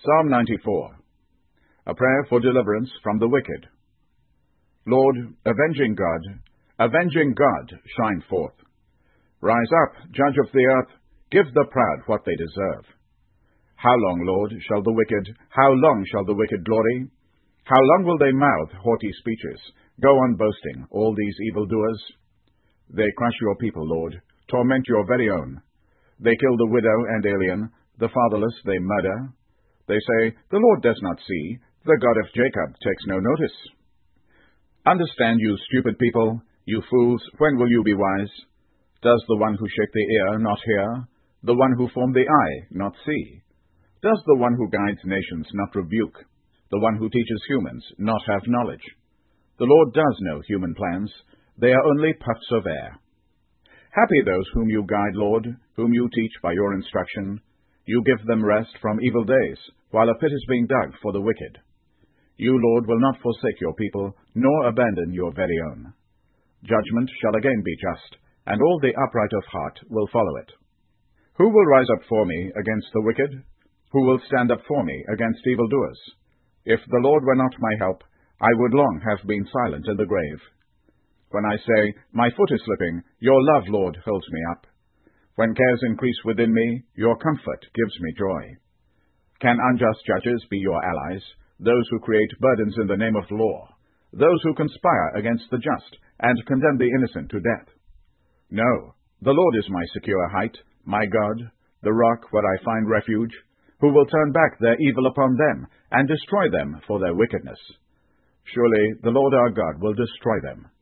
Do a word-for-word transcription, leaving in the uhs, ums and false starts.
Psalm ninety-four. A prayer for deliverance from the wicked. Lord, avenging God, avenging God, shine forth. Rise up, Judge of the earth, give the proud what they deserve. How long, Lord, shall the wicked, how long shall the wicked glory? How long will they mouth haughty speeches, go on boasting, all these evildoers? They crush your people, Lord, torment your very own. They kill the widow and alien, the fatherless they murder. They say, the Lord does not see, the God of Jacob takes no notice. Understand, you stupid people, you fools, when will you be wise? Does the one who shake the ear not hear? The one who formed the eye not see? Does the one who guides nations not rebuke? The one who teaches humans not have knowledge? The Lord does know human plans, they are only puffs of air. Happy those whom you guide, Lord, whom you teach by your instruction. You give them rest from evil days, while a pit is being dug for the wicked. You, Lord, will not forsake your people, nor abandon your very own. Judgment shall again be just, and all the upright of heart will follow it. Who will rise up for me against the wicked? Who will stand up for me against evildoers? If the Lord were not my help, I would long have been silent in the grave. When I say, my foot is slipping, your love, Lord, holds me up. When cares increase within me, your comfort gives me joy. Can unjust judges be your allies, those who create burdens in the name of law, those who conspire against the just and condemn the innocent to death? No, the Lord is my secure height, my God, the rock where I find refuge, who will turn back their evil upon them and destroy them for their wickedness. Surely the Lord our God will destroy them.